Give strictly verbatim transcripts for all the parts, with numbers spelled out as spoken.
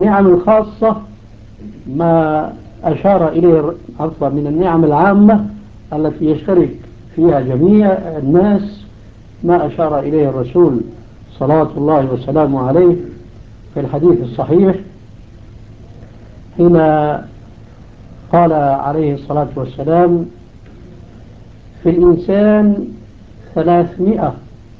النعم الخاصة ما أشار إليه، عفوا، من النعم العامة التي يشترك فيها جميع الناس ما أشار إليه الرسول صلوات الله وسلامه عليه في الحديث الصحيح حين قال عليه الصلاة والسلام: في الإنسان ثلاثمائة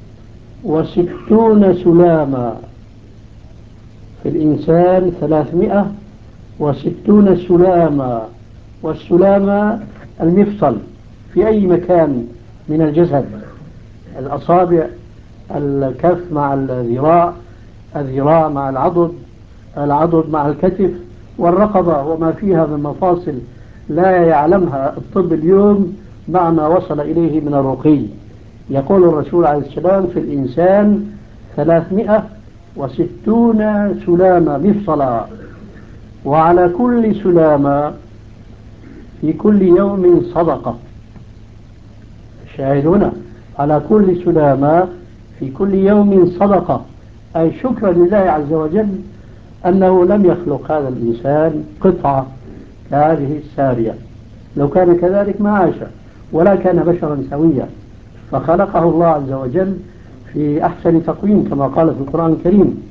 وستون سلاما، في الإنسان ثلاثمائة وستون سلاما، والسلامة المفصل في أي مكان من الجسد، الأصابع، الكف مع الذراع، الذراع مع العضد، العضد مع الكتف، والرقبة وما فيها من مفاصل لا يعلمها الطب اليوم مع ما وصل إليه من الرقي. يقول الرسول عليه السلام: في الإنسان ثلاثمائة وستون سلامة مفصلا، وعلى كل سلامة في كل يوم صدقة. شاهدونا، على كل سلامة في كل يوم صدقة، أي شكرا لله عز وجل أنه لم يخلق هذا الإنسان قطعة كهذه السارية، لو كان كذلك ما عاش ولا كان بشرا سويا، فخلقه الله عز وجل في أحسن تقويم كما قال في القرآن الكريم.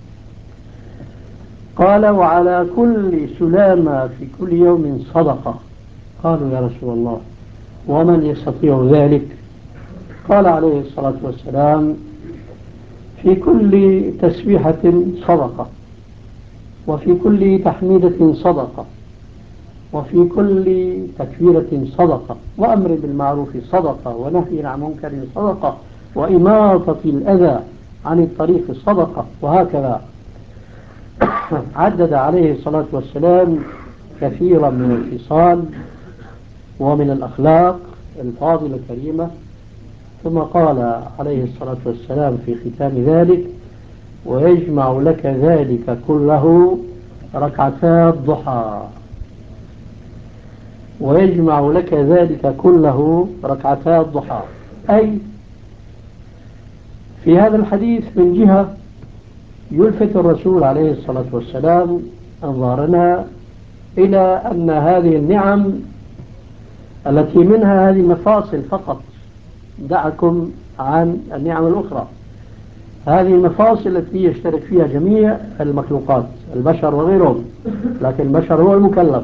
قال: وعلى كل سلامة في كل يوم صدقة. قالوا: يا رسول الله، ومن يستطيع ذلك؟ قال عليه الصلاة والسلام: في كل تسبيحة صدقة، وفي كل تحميدة صدقة، وفي كل تكبيرة صدقة، وأمر بالمعروف صدقة، ونهي عن منكر صدقة، وإماطة الأذى عن الطريق صدقة، وهكذا. عدد عليه الصلاة والسلام كثيرا من الخصال ومن الأخلاق الفاضلة الكريمة، ثم قال عليه الصلاة والسلام في ختام ذلك: ويجمع لك ذلك كله ركعتا الضحى. ويجمع لك ذلك كله ركعتا الضحى، أي في هذا الحديث من جهة يلفت الرسول عليه الصلاة والسلام أنظارنا إلى أن هذه النعم التي منها هذه المفاصل فقط، دعكم عن النعم الأخرى، هذه المفاصل التي يشترك فيها جميع المخلوقات، البشر وغيرهم، لكن البشر هو المكلف.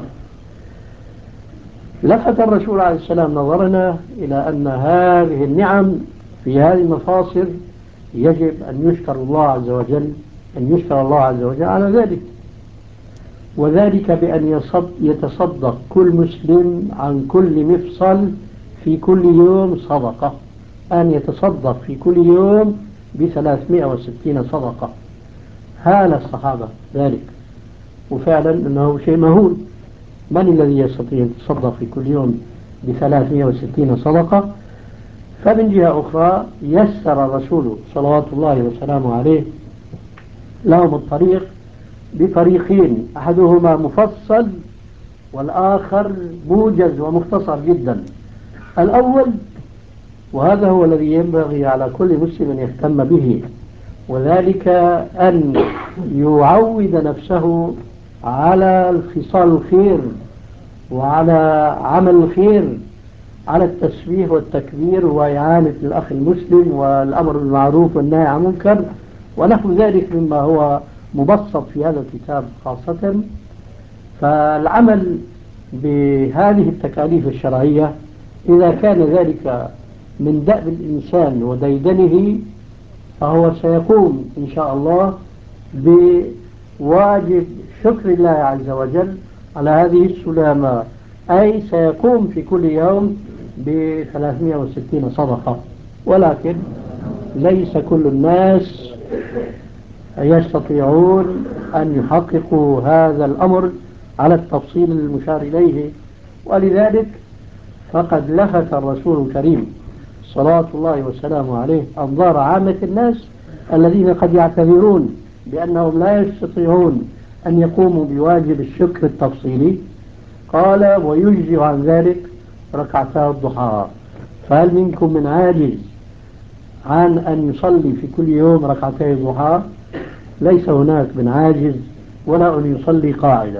لفت الرسول عليه السلام نظرنا إلى أن هذه النعم في هذه المفاصل يجب أن يشكر الله عز وجل، أن يشكر الله عز وجل على ذلك، وذلك بأن يتصدق كل مسلم عن كل مفصل في كل يوم صدقة، أن يتصدق في كل يوم بثلاثمائة وستين صدقة. هال الصحابة ذلك، وفعلا أنه شيء مهول. من الذي يستطيع أن يتصدق في كل يوم بثلاثمائة وستين صدقة؟ فمن جهة أخرى يسر الرسول صلوات الله وسلامه عليه لهم الطريق بطريقين، أحدهما مفصل والآخر موجز ومختصر جدا. الأول، وهذا هو الذي ينبغي على كل مسلم أن يهتم به، وذلك أن يعود نفسه على الخصال الخير وعلى عمل الخير، على التسبيح والتكبير وإعانة الأخ المسلم والأمر بالمعروف والنهي عن المنكر ونحو ذلك مما هو مبسط في هذا الكتاب خاصة. فالعمل بهذه التكاليف الشرعية إذا كان ذلك من دأب الإنسان وديدنه، فهو سيقوم إن شاء الله بواجب شكر الله عز وجل على هذه السلامة، أي سيقوم في كل يوم بثلاثمائة وستين صدقة. ولكن ليس كل الناس يستطيعون أن يحققوا هذا الأمر على التفصيل المشار إليه، ولذلك فقد لفت الرسول الكريم صلوات الله وسلامه عليه أنظار عامة الناس الذين قد يعتذرون بأنهم لا يستطيعون أن يقوموا بواجب الشكر التفصيلي. قال: ويجزي عن ذلك ركعتا الضحى. فهل منكم من عاجز عن أن يصلي في كل يوم ركعتي الضحى؟ ليس هناك من عاجز ولا أن يصلي قاعدا،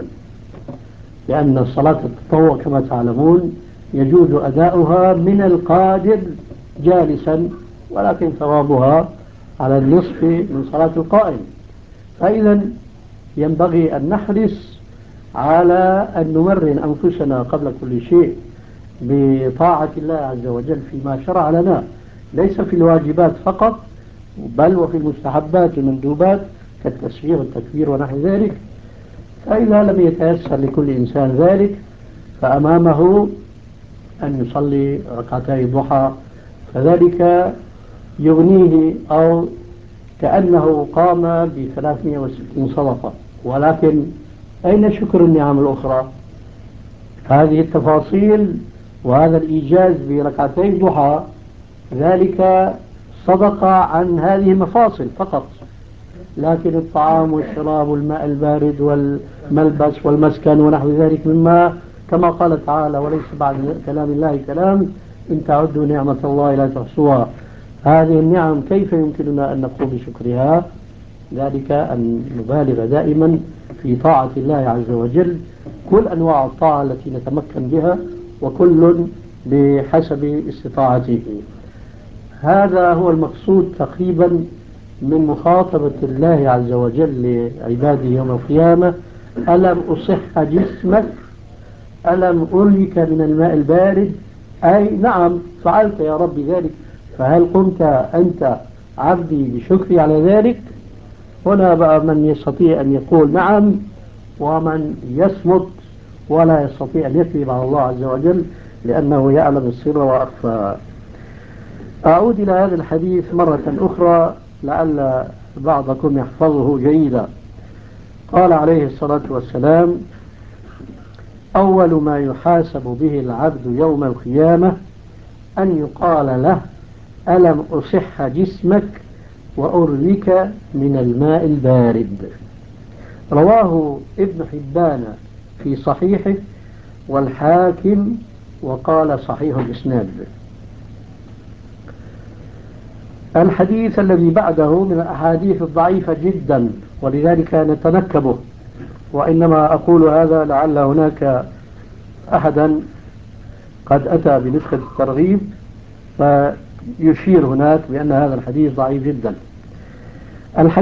لأن صلاة التطوع كما تعلمون يجوز أداؤها من القادر جالسا، ولكن ثوابها على النصف من صلاة القائم. فإذا ينبغي أن نحرص على أن نمرن أنفسنا قبل كل شيء بطاعة الله عز وجل فيما شرع لنا، ليس في الواجبات فقط بل وفي المستحبات المندوبات كالتسبيح والتكبير ونحو ذلك. فإذا لم يتيسر لكل إنسان ذلك فأمامه أن يصلي ركعتي الضحى، فذلك يغنيه، أو كأنه قام ب ثلاثمائة وستين صدقة. ولكن أين شكر النعم الأخرى؟ هذه التفاصيل وهذا الإيجاز بركعتي الضحى ذلك صدقة عن هذه المفاصل فقط، لكن الطعام والشراب والماء البارد والملبس والمسكن ونحو ذلك مما كما قال تعالى وليس بعد كلام الله كلام إن تعدوا نعمة الله لا تحصوها. هذه النعم كيف يمكننا أن نقوم بشكرها؟ ذلك أن نبالغ دائما في طاعة الله عز وجل، كل أنواع الطاعة التي نتمكن بها وكل بحسب استطاعته. هذا هو المقصود تقريبا من مخاطبة الله عز وجل لعباده يوم القيامة: ألم أصح جسمك، ألم أريك من الماء البارد، أي نعم فعلت يا رب ذلك، فهل قمت أنت عبدي بشكري على ذلك؟ هنا بقى من يستطيع أن يقول نعم، ومن يصمت ولا يستطيع أن يكذب على الله عز وجل لأنه يعلم السر وأخفى. أعود إلى هذا الحديث مرة أخرى لعل بعضكم يحفظه جيدا. قال عليه الصلاة والسلام: أول ما يحاسب به العبد يوم القيامة أن يقال له: ألم أصح جسمك وأرويك من الماء البارد. رواه ابن حبان في صحيحه والحاكم وقال صحيح الإسناد. الحديث الذي بعده من الأحاديث الضعيفة جدا، ولذلك نتنكبه، وإنما أقول هذا لعل هناك أحدا قد أتى بنسخة الترغيب فيشير هناك بأن هذا الحديث ضعيف جدا.